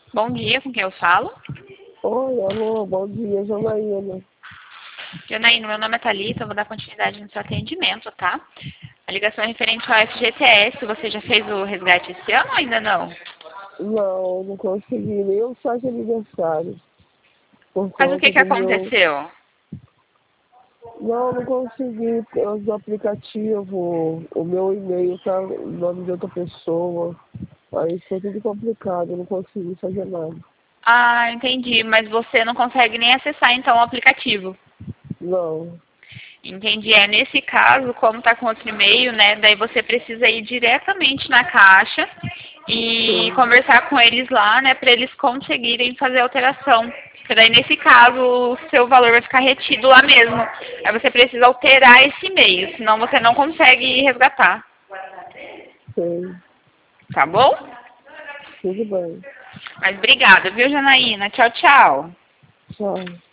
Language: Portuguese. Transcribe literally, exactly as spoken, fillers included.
Bom dia, com quem eu falo? Oi, alô, bom dia, Janaína. Janaína, meu nome é Thalita, eu vou dar continuidade no seu atendimento, tá? A ligação é referente ao F G T S, você já fez o resgate esse ano ou ainda não? Não, não consegui nem o site de aniversário. Por Mas o que conta que do meu. aconteceu? Não, não consegui por causa do aplicativo. O meu e-mail tá em nome de outra pessoa. Aí foi tudo complicado, eu não consegui fazer nada. Ah, entendi, mas você não consegue nem acessar então o aplicativo. Não. Entendi, é nesse caso, como tá com outro e-mail, né, daí você precisa ir diretamente na caixa e Sim, conversar com eles lá, né, para eles conseguirem fazer a alteração. Porque daí nesse caso o seu valor vai ficar retido lá mesmo. Aí você precisa alterar esse e-mail, senão você não consegue resgatar. sim. Tá bom? Tudo bem. Mas obrigada, viu, Janaína? Tchau, tchau. Tchau.